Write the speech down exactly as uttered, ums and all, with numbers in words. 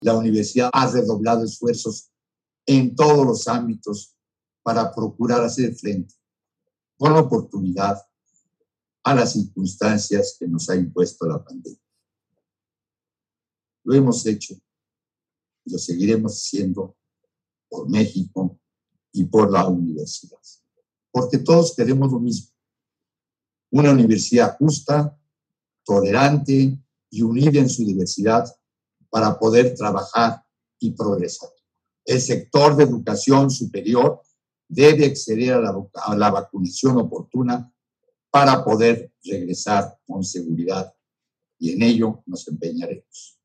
La universidad ha redoblado esfuerzos en todos los ámbitos para procurar hacer frente con oportunidad a las circunstancias que nos ha impuesto la pandemia. Lo hemos hecho y lo seguiremos haciendo por México y por la universidad. Porque todos queremos lo mismo. Una universidad justa, tolerante y unida en su diversidad para poder trabajar y progresar. El sector de educación superior debe acceder a la, a la vacunación oportuna para poder regresar con seguridad y en ello nos empeñaremos.